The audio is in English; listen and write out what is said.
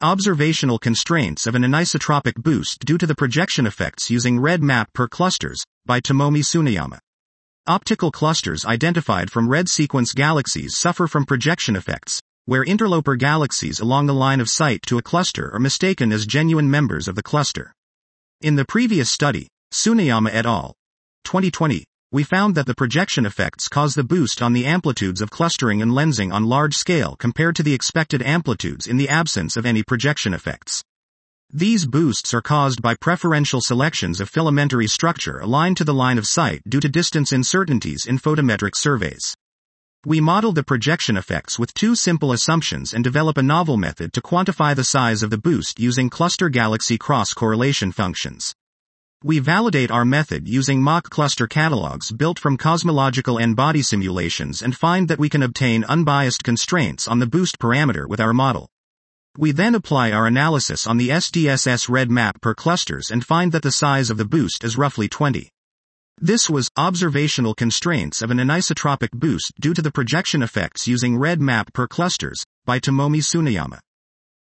Observational constraints of an anisotropic boost due to the projection effects using red map per clusters, by Tomomi Tsuneyama. Optical clusters identified from red sequence galaxies suffer from projection effects, where interloper galaxies along the line of sight to a cluster are mistaken as genuine members of the cluster. In the previous study, Tsuneyama et al. 2020, we found that the projection effects cause the boost on the amplitudes of clustering and lensing on large scale compared to the expected amplitudes in the absence of any projection effects. These boosts are caused by preferential selections of filamentary structure aligned to the line of sight due to distance uncertainties in photometric surveys. We model the projection effects with two simple assumptions and develop a novel method to quantify the size of the boost using cluster galaxy cross-correlation functions. We validate our method using mock cluster catalogs built from cosmological n-body simulations and find that we can obtain unbiased constraints on the boost parameter with our model. We then apply our analysis on the SDSS red map per clusters and find that the size of the boost is roughly 20. This was observational constraints of an anisotropic boost due to the projection effects using red map per clusters, by Tomomi Tsuneyama.